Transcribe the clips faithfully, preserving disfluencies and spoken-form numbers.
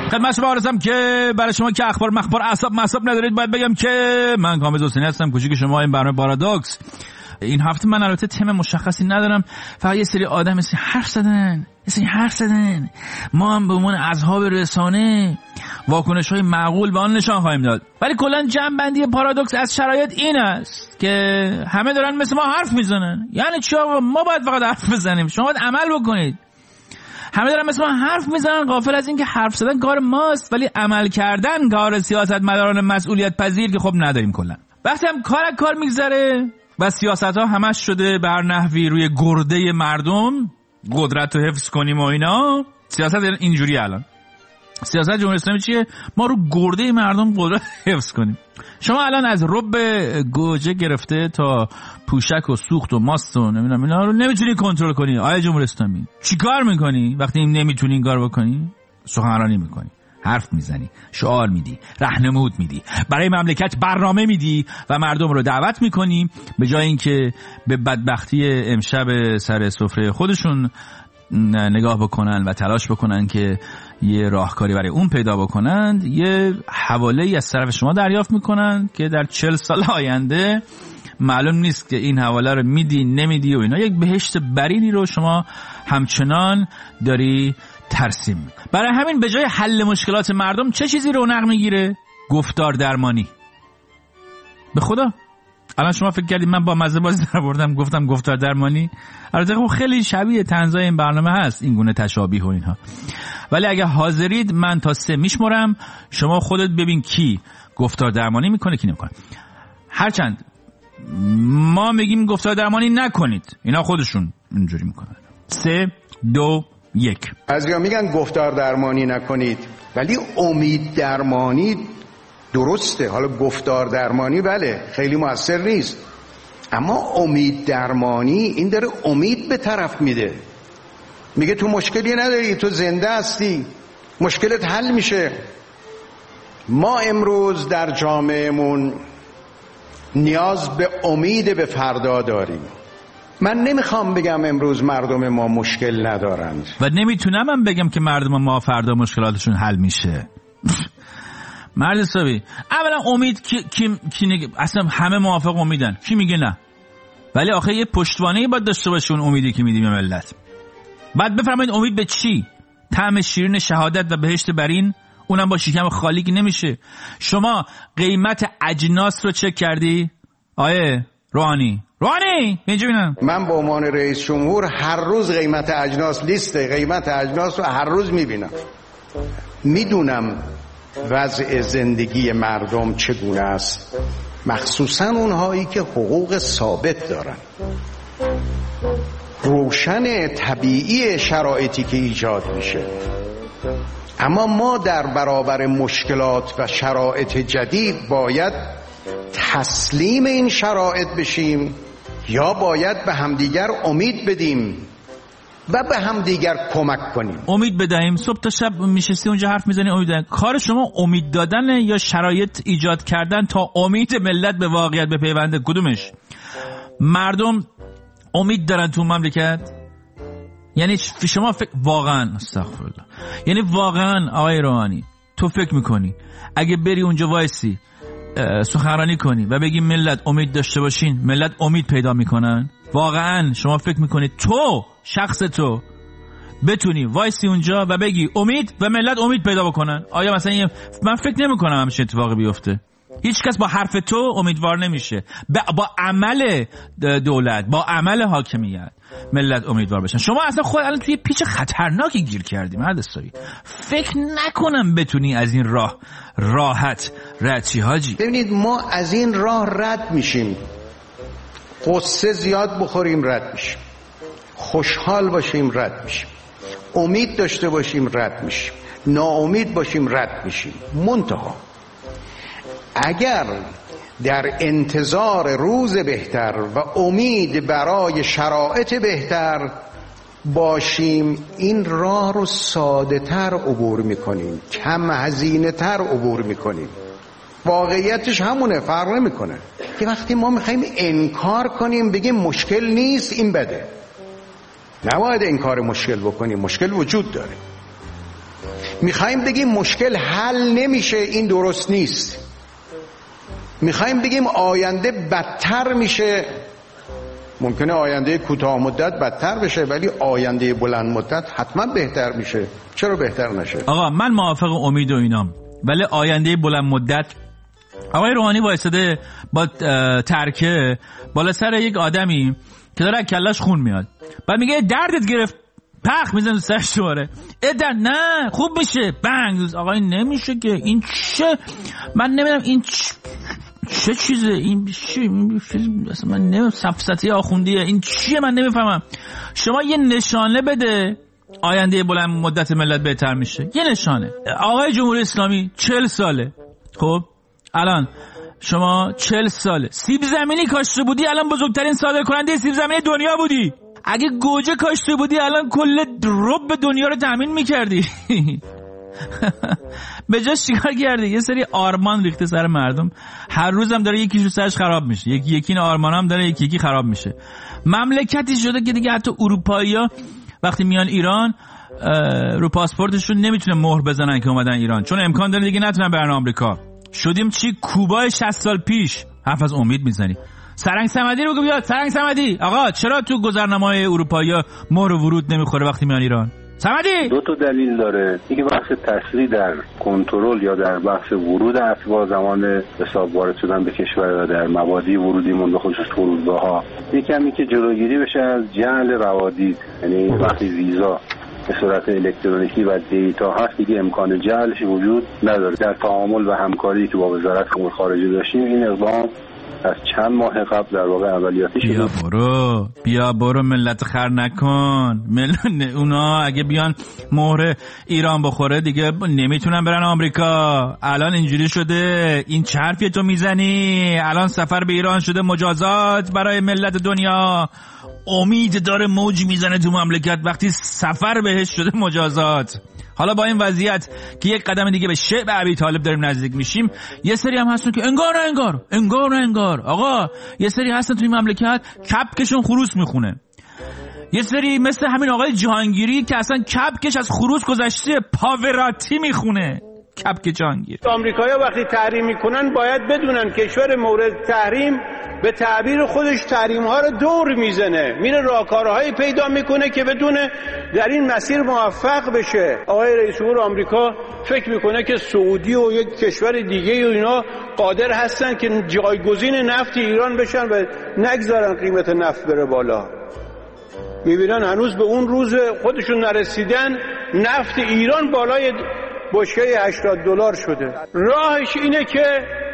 خدمت شما عرضم که برای شما که اخبار مخبار اعصاب مصاب ندارید باید بگم که من کامل حسینی هستم، کوچیک شما این برنامه پارادوکس. این هفته من البته تم مشخصی ندارم، فقط یه سری آدم مثل حرف زدن یه سری حرف زدن ما هم به عنوان اصحاب رسانه واکنش‌های معقول به آن نشان خواهیم داد. ولی کلا جمع‌بندی پارادوکس از شرایط این است که همه دارن مثل ما حرف میزنن. یعنی چی آقا؟ ما باید فقط حرف بزنیم، شما باید عمل بکنید. همه دارن مثل ما حرف میزنن، غافل از این که حرف زدن کار ماست ولی عمل کردن کار سیاستمداران مسئولیت پذیر که خب نداریم. کلا وقتی هم کار کار میگذره و سیاست‌ها همش شده به هر نحوی روی گرده مردم قدرت رو حفظ کنیم و اینا. سیاست اینجوری الان سیاست جمهوری اسلامی چیه؟ ما رو گرده مردم قدرت حفظ کنیم. شما الان از رب گوجه گرفته تا پوشک و سوخت و ماست و نمیدونم اینا رو نمیتونی کنترل کنی. آیا جمهوری اسلامی چیکار میکنی وقتی این نمیتونی این کار بکنی؟ سخنرانی میکنی، حرف میزنی، شعار میدی، راهنمود میدی، برای مملکت برنامه میدی و مردم رو دعوت میکنی. به جای اینکه به بدبختی امشب سر سفره خودشون نگاه بکنن و تلاش بکنن که یه راهکاری برای اون پیدا بکنند، یه حواله‌ای از طرف شما دریافت میکنن که در چهل سال آینده معلوم نیست که این حواله رو میدی نمیدی و اینا. یک بهشت برینی رو شما همچنان داری ترسیم میکنی. برای همین به جای حل مشکلات مردم چه چیزی رونق میگیره؟ گفتار درمانی. به خدا الان شما فکر کردید من با مزه بازی در بردم گفتم گفتار درمانی؟ البته خب خیلی شبیه طنزای این برنامه هست این گونه تشابیه و اینها، ولی اگه حاضرید من تا سه میشمرم، شما خودت ببین کی گفتار درمانی میکنه کی نمیکنه. هرچند ما میگیم گفتار درمانی نکنید، اینا خودشون اینجوری میکنن. سه دو یک. بعضیا میگن گفتار درمانی نکنید ولی امید درمانی درسته. حالا گفتار درمانی بله خیلی موثر نیست، اما امید درمانی این داره امید به طرف میده، میگه تو مشکلی نداری، تو زنده هستی، مشکلت حل میشه. ما امروز در جامعهمون نیاز به امید به فردا داریم. من نمیخوام بگم امروز مردم ما مشکل ندارند و نمیتونم هم بگم که مردم ما فردا مشکلاتشون حل میشه. مرد حسابی اولا امید کی, کی, کی نگ... اصلا همه موافق امیدن، کی میگه نه؟ ولی آخه یه پشتوانه‌ای باید داشته باشه اون امیدی که میدیم به ملت. بعد بفرمایید امید به چی؟ طعم شیرین شهادت و بهشت برین، اونم با شکم خالی که نمیشه. شما قیمت اجناس رو چک کردی؟ آیه روحانی روحانی اینجا ببینم. من به عنوان رئیس جمهور هر روز قیمت اجناس، لیست قیمت اجناس رو هر روز میبینم، میدونم وضع زندگی مردم چگونه است، مخصوصا اونهایی که حقوق ثابت دارن. روشن طبیعی شرایطی که ایجاد میشه، اما ما در برابر مشکلات و شرایط جدید باید تسلیم این شرایط بشیم یا باید به همدیگر امید بدیم و به هم دیگر کمک کنیم. امید بدهیم. صبح تا شب میشستی اونجا حرف میزنی امید بدهیم. کار شما امید دادن یا شرایط ایجاد کردن تا امید ملت به واقعیت بپیونده؟ کدومش؟ مردم امید دارن تو مملکت؟ یعنی شما فکر واقعا استغفرالله یعنی واقعا آقای روحانی تو فکر میکنی اگه بری اونجا وایسی سخنرانی کنی و بگی ملت امید داشته باشین ملت امید پیدا میکنن؟ واقعا شما فکر میکنی تو شخص تو بتونی وایسی اونجا و بگی امید و ملت امید پیدا بکنن؟ آیا مثلا یه من فکر نمیکنم همش اتفاقی بیفته. هیچ کس با حرف تو امیدوار نمیشه، با عمل دولت با عمل حاکمیت ملت امیدوار بشن. شما اصلا خود الان توی پیچ خطرناکی گیر کردی مرد حسابی. فکر نکنم بتونی از این راه راحت رد شی حاجی. ببینید ما از این راه رد میشیم، قصه زیاد بخوریم رد میشیم، خوشحال باشیم رد میشیم، امید داشته باشیم رد میشیم، ناامید باشیم رد میشیم. منتها اگر در انتظار روز بهتر و امید برای شرایط بهتر باشیم این راه رو ساده تر عبور میکنیم، کم هزینه تر عبور میکنیم. واقعیتش همونه، فرق نمیکنه که وقتی ما میخوایم انکار کنیم بگیم مشکل نیست این بده، نباید انکار مشکل بکنیم، مشکل وجود داره. میخوایم بگیم مشکل حل نمیشه، این درست نیست. میخوایم بگیم آینده بدتر میشه، ممکنه آینده کوتاه مدت بدتر بشه ولی آینده بلند مدت حتما بهتر میشه. چرا بهتر نشه؟ آقا من موافق امید و اینام، ولی آینده بلند مدت آقای روحانی وایساده با ترکه بالا سر یک آدمی که داره کلاش خون میاد، بعد میگه دردت گرفت، پخ میزنه سرش دوباره، ادر نه خوب میشه، بنگ. آقا این نمیشه که، این چه، من نمیدونم این چه, چه چیزه، این چه، این اصلا من نمیدونم، سفسطه آخوندیه، این چیه من نمیفهمم. شما یه نشانه بده آینده بلند مدت ملت بهتر میشه، یه نشانه. آقای جمهوری اسلامی چهل ساله، خب الان شما چهل ساله سیب زمینی کاشته بودی، الان بزرگترین صادر کننده سیب زمینی دنیا بودی. اگه گوجه کاشته بودی الان کل رب دنیا رو تامین میکردی. به جاش چیکار کردی؟ یه سری آرمان ریخته سر مردم، هر روزم داره یکیش رو سرش خراب میشه، یکی یکی این آرمان هم داره یکی یکی خراب میشه. مملکتی شده که دیگه حتی اروپایی‌ها وقتی میان ایران رو پاسپورتشون نمیتونه مهر بزنن که اومدن ایران، چون امکان داره دیگه نتونن برن آمریکا. شدیم چی؟ کوبای شصت سال پیش. حرف از امید میزنی. سرنگ صمدی رو بگو بیاد. سرنگ صمدی آقا چرا تو گذرنامه‌های اروپایی‌ها مهر ورود نمیخوره وقتی میان ایران؟ صمدی دو تا دلیل داره. یکی بحث تسریع در کنترل یا در بحث ورود افراد زمان حساب وارد شدن به کشور و در مبادی ورودیمون به خصوص فرودگاه‌ها. یکی هم که جلوگیری بشه از جعل روادید، یعنی وقتی ویزا به صورت الکترونیکی و دیتا هست دیگه امکان جعلش وجود نداره. در تعامل و همکاری که با وزارت امور خارجه داشتیم این اقدام از چند ماه قبل در واقع عملیاتی شده. بیا برو بیا برو ملت خر نکن. مل... اونا اگه بیان مهر ایران بخوره دیگه نمیتونن برن آمریکا. الان اینجوری شده. این چه حرفی تو میزنی؟ الان سفر به ایران شده مجازات برای ملت دنیا. امید داره موج میزنه تو مملکت وقتی سفر بهش شده مجازات. حالا با این وضعیت که یک قدم دیگه به شعب ابی طالب داریم نزدیک میشیم، یه سری هم هستن که انگار نه انگار انگار نه انگار آقا یه سری هستن تو این مملکت کپکشون خروس میخونه. یه سری مثل همین آقای جهانگیری که اصلا کپکش از خروس گذشته، پاوراتی میخونه. کپک جهانگیر. آمریکایی‌ها وقتی تحریم میکنن باید بدونن کشور مورد تحریم به تعبیر خودش تحریم‌ها رو دور میزنه، میره راهکارهایی پیدا میکنه که بدونه در این مسیر موفق بشه. آقای رئیس جمهور آمریکا فکر میکنه که سعودی و یک کشور دیگه و اینا قادر هستن که جایگزین نفت ایران بشن و نگذارن قیمت نفت بره بالا. میبینن هنوز به اون روز خودشون نرسیدن، نفت ایران بالای بشکه هشتاد دلار شده. راهش اینه که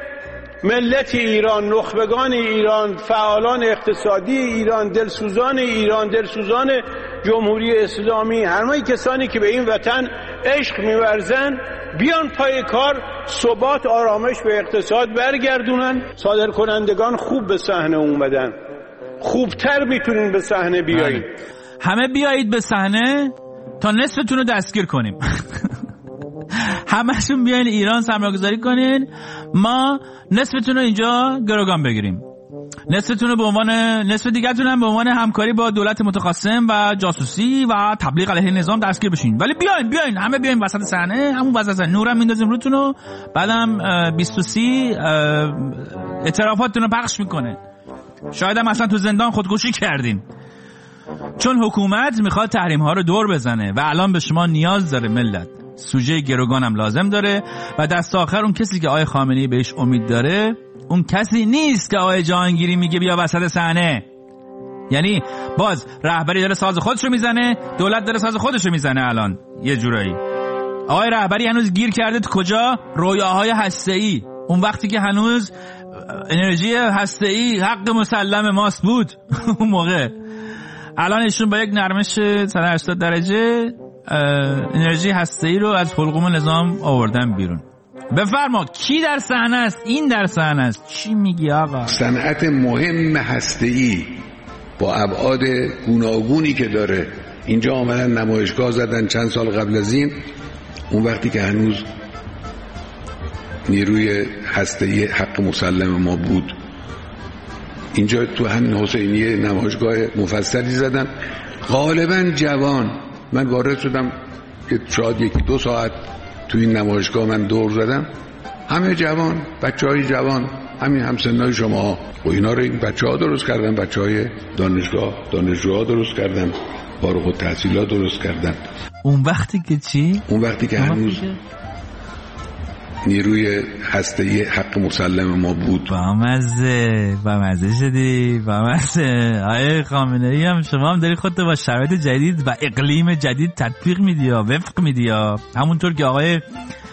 ملت ایران، نخبگان ایران، فعالان اقتصادی ایران، دلسوزان ایران، دلسوزان جمهوری اسلامی، همه کسانی که به این وطن عشق می‌ورزن بیان پای کار، ثبات، آرامش به اقتصاد برگردونن. صادر کنندگان خوب به صحنه اومدن، خوبتر میتونین به صحنه بیایید. همه بیایید به صحنه تا نصفتون رو دستگیر کنیم. همه‌شون بیاین ایران سرمایه‌گذاری کنین، ما نصفتون رو اینجا گروگان بگیریم، نصفتون رو به عنوان نصف دیگه‌تون هم به عنوان همکاری با دولت متخاصم و جاسوسی و تبلیغ علیه نظام دستگیر بشین. ولی بیاین بیاین همه بیاین وسط صحنه، همون وسط صحنه نورم میندازیم روتون رو، بعدم بیست و سی اعترافاتتون رو پخش میکنه. شاید هم اصلا تو زندان خودکشی کردین، چون حکومت میخواد تحریم ها رو دور بزنه و الان به شما نیاز داره. ملت سوژه گروگان هم لازم داره و دست آخر اون کسی که آقای خامنه‌ای بهش امید داره اون کسی نیست که آقای جهانگیری میگه بیا وسط صحنه. یعنی باز رهبری داره ساز خودشو میزنه، دولت داره ساز خودشو میزنه. الان یه جورایی آقای رهبری هنوز گیر کرده تو کجا؟ رویاهای هسته‌ای. اون وقتی که هنوز انرژی هسته‌ای حق مسلم ماست بود اون موقع. الان ایشون با یک نرمش صد و هشتاد درجه انرژی هسته‌ای رو از حلقوم نظام آوردن بیرون. بفرما کی در صحنه است؟ این در صحنه است. چی میگی آقا؟ صنعت مهم هسته‌ای با ابعاد گوناگونی که داره اینجا آمدن نمایشگاه زدن چند سال قبل از این، اون وقتی که هنوز نیروی هسته‌ای حق مسلم ما بود. اینجا تو همین حسینیه نمایشگاه مفصلی زدن، غالبا جوان. من وارد شدم که شاید یکی دو ساعت تو این نمایشگاه من دور زدم، همه جوان، بچه های جوان، همین همسنای شما و اینا رو این بچه ها درست کردن، بچه های دانشگاه دانشجوها درست کردن، فارغ التحصیلات درست کردن. اون وقتی که چی؟ اون وقتی که هنوز نیروی هسته‌ای حق مسلم ما بود. با مزه با مزه شدی با مزه. آیه خامنه‌ای هم شما هم داری خودت با شرایط جدید و اقلیم جدید تطبیق میدی یا وفق میدی، یا همونطور که آقای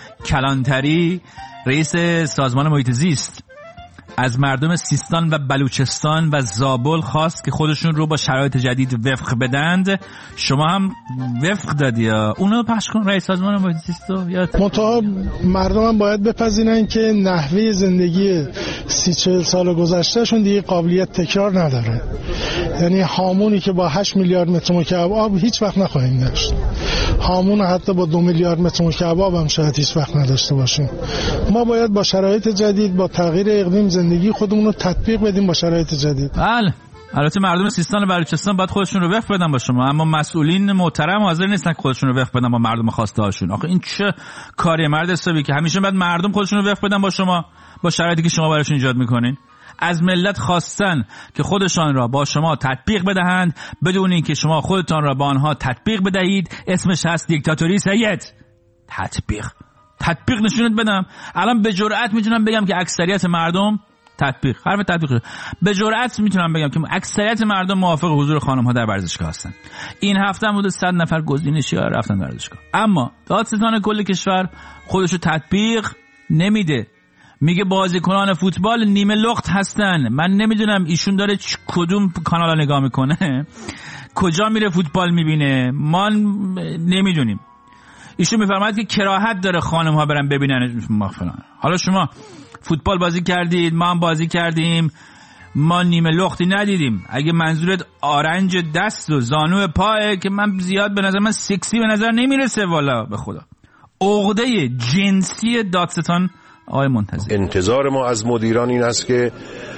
کلانتری رئیس سازمان محیط زیست از مردم سیستان و بلوچستان و زابل خواست که خودشون رو با شرایط جدید وفق بدند، شما هم وفق دادی یا اونو پخش کن رئیس سازمان محیط زیست رو. یا منتها مردم هم باید بپذیرن که نحوه زندگی سی چهل سال گذشتهشون دیگه قابلیت تکرار نداره. یعنی هامونی که با هشت میلیارد متر مکعب آب هیچ وقت نخواهیم داشت، هامون حتی با دو میلیارد متر مکعب آب هم شاید هیچ وقت نداشته باشیم. ما باید با شرایط جدید، با تغییر اقلیم زندگی خودمون رو تطبیق بدیم با شرایط جدید. بله، البته مردم سیستان و بلوچستان باید خودشون رو وفق بدن با شما، اما مسئولین محترم حاضر نیستن که خودشون رو وفق بدن با مردم خواسته هاشون. آخه این چه کاری مرد حسابی که همیشه باید مردم خودشون رو وفق بدن با شما، با شرایطی که شما براشون ایجاد میکنین. از ملت خواستن که خودشان را با شما تطبیق بدهند بدون اینکه شما خودتان را با آنها تطبیق بدهید. اسمش هست دیکتاتوری سید. تطبیق تطبیق نشونت بدم. الان به جرئت میتونم بگم که اکثریت مردم تطبیق حرف تطبیق شد. به جرئت میتونم بگم که اکثریت مردم موافق حضور خانم ها در ورزشگاه هستن. این هفته هم حدود صد نفر گزینشی ها رفتن ورزشگاه، اما دادستان کل کشور خودشو تطبیق نمیده. میگه بازیکنان فوتبال نیمه لخت هستن. من نمیدونم ایشون داره کدوم کانال نگاه میکنه، کجا میره فوتبال میبینه، ما نمیدونیم. ایشون میفرماید که کراهت داره خانم ها برن ببینن ما فلان. حالا شما فوتبال بازی کردید، ما هم بازی کردیم، ما نیمه لختی ندیدیم. اگه منظورت آرنج دست و زانو پاه که من زیاد به نظر من سکسی به نظر نمیرسه، والا به خدا. عقده جنسی دادستان آقای منتظر. انتظار ما از مدیران این است که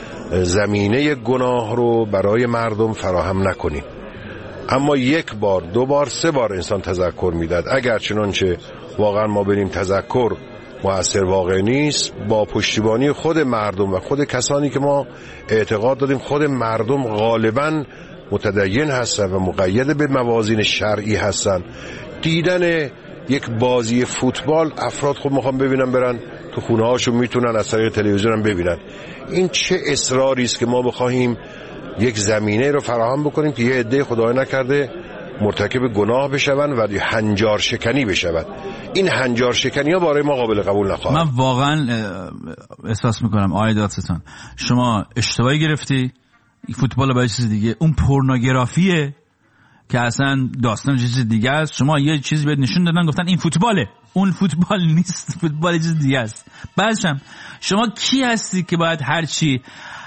زمینه گناه رو برای مردم فراهم نکنیم، اما یک بار دو بار سه بار انسان تذکر میداد. اگر چنانچه واقعا ما بریم تذکر مؤثر واقع نیست، با پشتیبانی خود مردم و خود کسانی که ما اعتقاد داریم خود مردم غالبا متدین هستن و مقید به موازین شرعی هستن، دیدن یک بازی فوتبال افراد خود میخوام ببینن، برن تو خونه هاشون میتونن از طریق تلویزیون هم ببینن. این چه اصراری است که ما بخواهیم یک زمینه رو فراهم بکنیم که یه عده خدای نکرده مرتکب گناه بشون و هنجار شکنی بشون. این هنجار شکنی ها برای ما قابل قبول نخواهد. من واقعا احساس میکنم آقای دادستان شما اشتباهی گرفتی. فوتبال با چیز دیگه، اون پورنوگرافیه که اصلا داستان چیز دیگه است. شما یه چیزی بهت نشون دادن گفتن این فوتباله، اون فوتبال نیست، فوتبال چیز دیگه است. بعدشم شما کی هستی که باید هر چی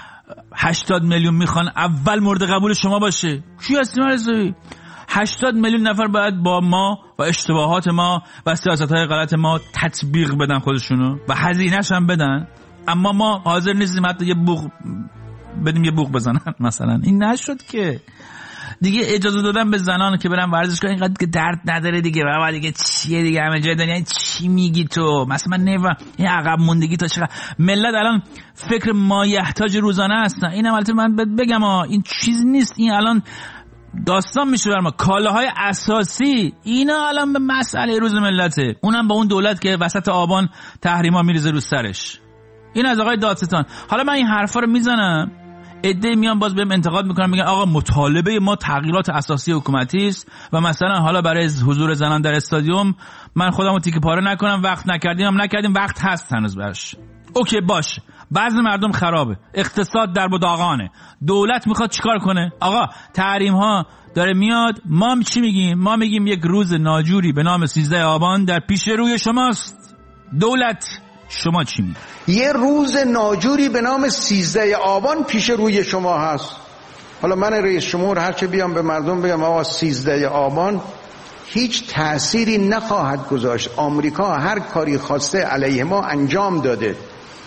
هشتاد میلیون میخوان اول مورد قبول شما باشه؟ کی هستی مرزوی؟ هشتاد میلیون نفر باید با ما و اشتباهات ما و سیاست‌های غلط ما تطبیق بدن خودشونو و هزینه‌ش هم بدن، اما ما حاضر نیستیم حتی یه بوق بدیم یه بوق بزنن مثلا. این نشد که دیگه اجازه دادن به زنان که برن ورزشگاه اینقدر که درد نداره دیگه. بابا دیگه چیه دیگه، همه جای دنیا چی میگی تو؟ مثلا من نمیفهم این عقب موندگی تا چقدر ملت الان فکر مایحتاج روزانه هستن. اینم البته من بگم ها این چیز نیست، این الان داستان میشه بر ما. کالاهای اساسی اینا الان به مسئله روز ملته، اونم با اون دولت که وسط آبان تحریما میریزه رو سرش. این از آقای دادستان. حالا من این حرفا رو میزنم، عده میان باز بهم انتقاد میکنن، میگن آقا مطالبه ما تغییرات اساسی حکومتی است و مثلا حالا برای حضور زنان در استادیوم من خودمو تیکه پاره نکنم، وقت نکردیم هم نکردیم، وقت هست هنوز براش. اوکی باشه، بعضی مردم خرابه، اقتصاد در بداغانه، دولت میخواد چیکار کنه؟ آقا تحریم ها داره میاد، ما چی میگیم؟ ما میگیم یک روز ناجوری به نام سیزده آبان در پیش روی شماست. دولت شما چی میگی؟ یه روز ناجوری به نام سیزده آبان پیش روی شما هست. حالا من رئیس جمهور هرچه بیام به مردم بگم آقا سیزده آبان هیچ تأثیری نخواهد گذاشت، آمریکا هر کاری خواسته علیه ما انجام داده،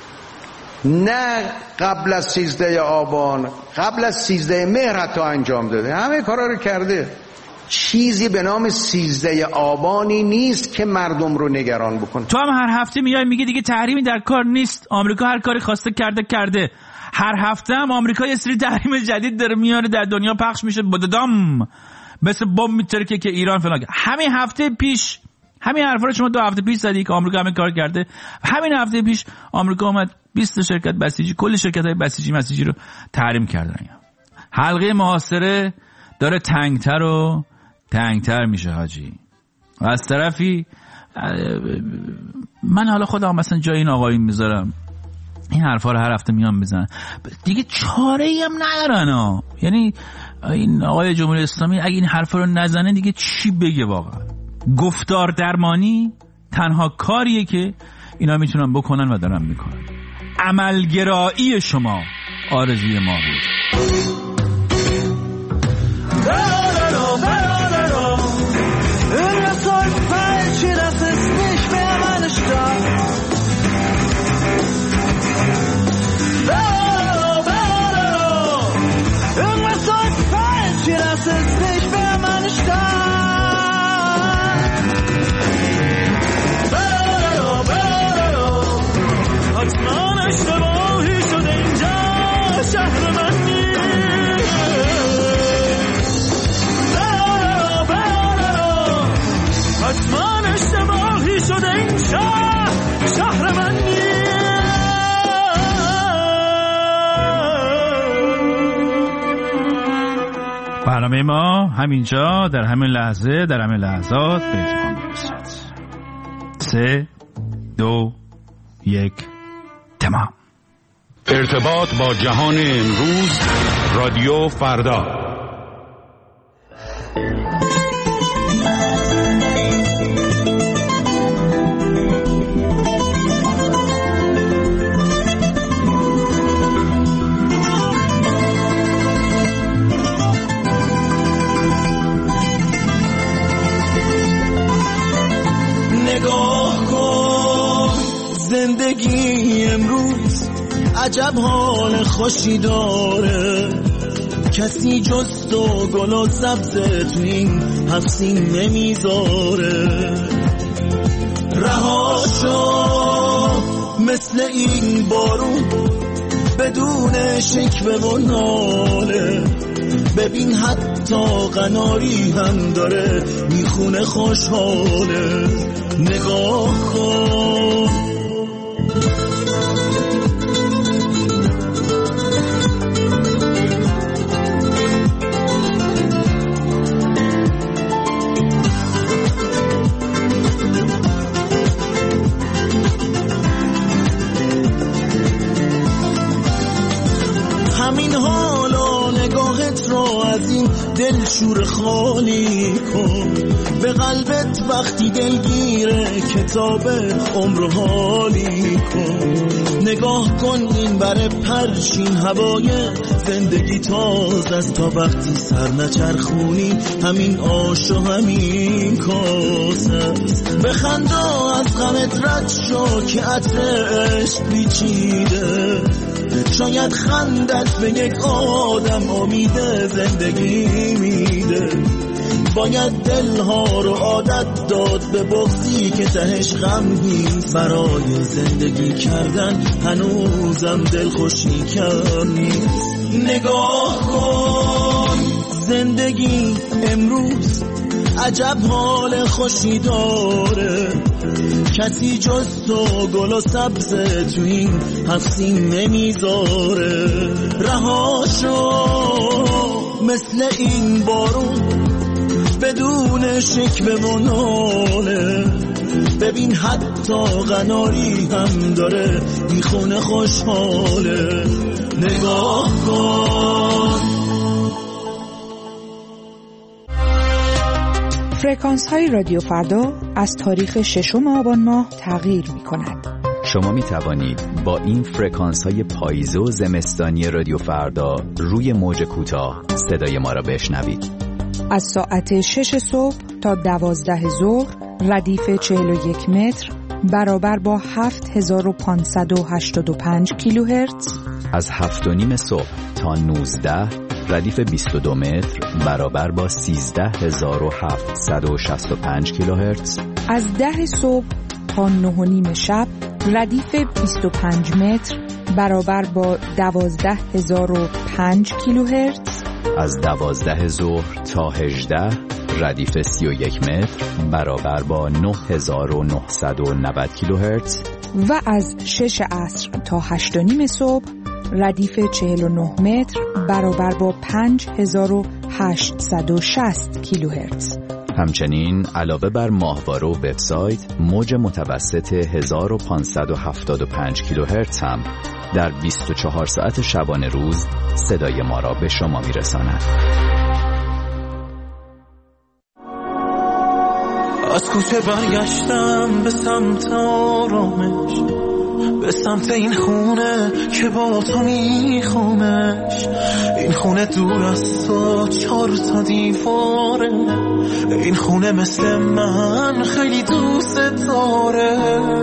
نه قبل از سیزده آبان، قبل از سیزده مهر حتی انجام داده، همه کارا رو کرده. چیزی به نام سیزده آبانی نیست که مردم رو نگران بکنه. تو هم هر هفته میای میگی دیگه تحریمی در کار نیست، آمریکا هر کاری خواسته کرده کرده. هر هفته هم آمریکا یه سری تحریم جدید داره میاره در دنیا پخش میشه، بددام مثل بمب میترکه که ایران فلان. همین هفته پیش همین حرفا رو شما دو هفته پیش زدی که آمریکا همین کار کرده. همین هفته پیش آمریکا اومد بیست شرکت بسیجی، کل شرکت‌های بسیجی مسیجی رو تحریم کردن. حلقه محاصره داره تنگتر و تنگتر میشه حاجی. و از طرفی من حالا خودم مثلا جای این آقایون میذارم این حرفا رو هر هفته میام میزنن دیگه، چاره‌ای هم ندارن ها. یعنی این آقای جمهوری اسلامی اگه این حرفا رو نزنه دیگه چی بگه واقعا؟ گفتار درمانی تنها کاریه که اینا میتونن بکنن و دارن میکنن. عملگرایی شما آرزوی ما بود. برنامه ما همینجا در همین لحظه در همین لحظات به اتمام میرسد. سه دو یک تمام. ارتباط با جهان امروز، رادیو فردا. زندگی امروز عجب حال خوشی داره، کسی جز تو گل و سبز تو این هفسین نمیذاره. رها شو مثل این بارون بدون شکوه و ناله، ببین حتی قناری هم داره میخونه خوشحاله. نگاه کن همین حالا نگاهت رو از این دل شور خالی کن، به قلبت وقتی دلگیره کتاب عمر حالی کن. نگاه کن این بر پرشین هوای زندگی تاز از تا وقتی سر نچرخونی همین آش و همین کاسه. بخندا از غمت رد شو که عطرش پیچیده، شاید خندت به یک آدم امید زندگی میده. باید دلها رو عادت داد به بغضی که تهش غمگین، برای زندگی کردن هنوزم دلخوشی کم نیست. نگاه کن زندگی امروز عجب حال خوشی داره، کسی جز تو گل و سبز تو این هفسین نمیذاره. رها شو مثل این بارون بدون شکوه و ناله، ببین حتی قناری هم داره میخونه خوشحاله. نگاه کن فرکانس های رادیو فردا از تاریخ ششم آبان ماه تغییر می کند. شما می توانید با این فرکانس های پاییزه و زمستانی رادیو فردا روی موج کوتاه صدای ما را بشنوید. از ساعت شش صبح تا دوازده ظهر ردیف چهل و یک متر برابر با هفت هزار و پانصد و هشتاد و پنج کیلوهرتز. از هفت و نیم صبح تا نوزده ردیف بیست و دو متر برابر با سیزده هزار و هفتصد و شصت و پنج کیلوهرتز. از ده صبح تا نه و نیم شب ردیف بیست و پنج متر برابر با دوازده هزار و پنج کیلوهرتز. از دوازده ظهر تا هجده ردیف سی و یک متر برابر با نه هزار و نهصد و نود کیلوهرتز. و از شش عصر تا هشت و نیم صبح ردیف چهل و نه متر برابر با پنج هزار و هشتصد و شصت کیلوهرتز. همچنین علاوه بر ماهواره و وبسایت، موج متوسط هزار و پانصد و هفتاد و پنج کیلوهرتز هم در بیست و چهار ساعت شبانه روز صدای ما را به شما میرساند. از کوچه برگشتم به سمت آرامش، به سمت این خونه که با تو میخوامش. این خونه دور از تو چهار تا دیواره، این خونه مثل من خیلی دوست داره.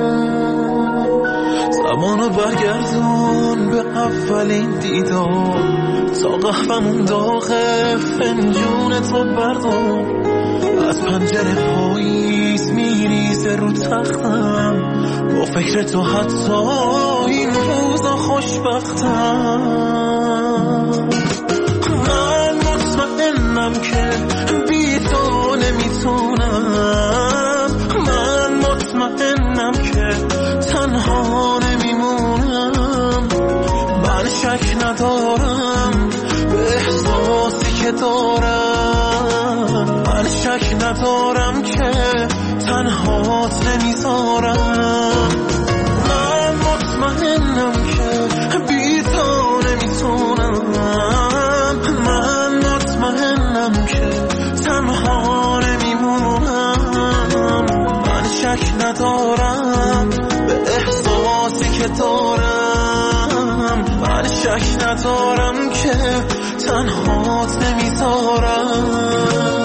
زمانو برگردون به اولین دیدار، تا قهوه‌مون داغه فنجون تو بردار. از پنجره پاییز میریزه رو تختم، با فکر تو حتی این روزا خوشبختم. من مطمئنم که بی تو نمیتونم، من مطمئنم که تنها نمیمونم. من شک ندارم به احساسی که دارم، من شک ندارم که تنهات نمیذارم. من مطمئنم که بی تو نمیتونم، من مطمئنم که تنها نمیمونم. من شک ندارم به احساسی که دارم، من شک ندارم که تنهات نمیذارم.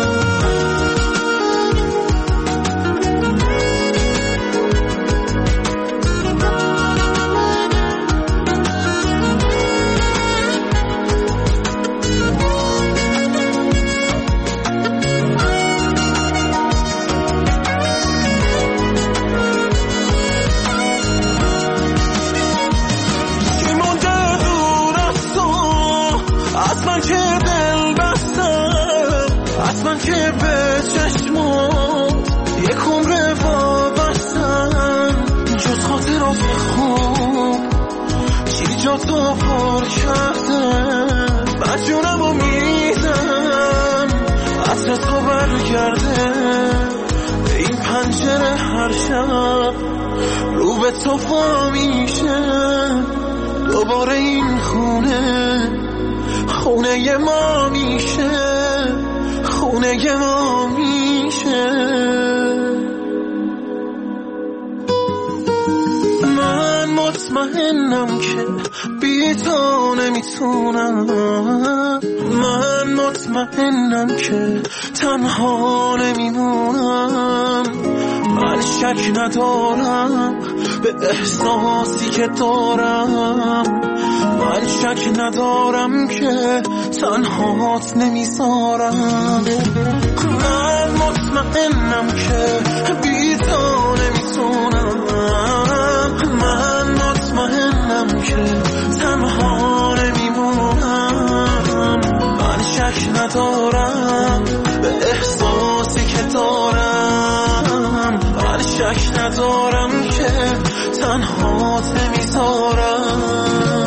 که به چشمات یک عمر وابستن، جز خاطرات خوب چی جا تو پر کرده. مجونم و میدم عطر تو برگرده، به این پنجره هر شب رو به تو پا میشه. دوباره این خونه خونه ما میشه، خونه ما میشه. من مطمئنم که بی تو نمیتونم، من مطمئنم که تنها نمیمونم. من شک ندارم به احساسی که دارم، من شک ندارم که تنهات نمیذارم. من مطمئنم که بی تو نمیتونم، من مطمئنم که تنها نمیمونم. من شک ندارم به احساسی که دارم، من شک ندارم که تنهات نمیذارم.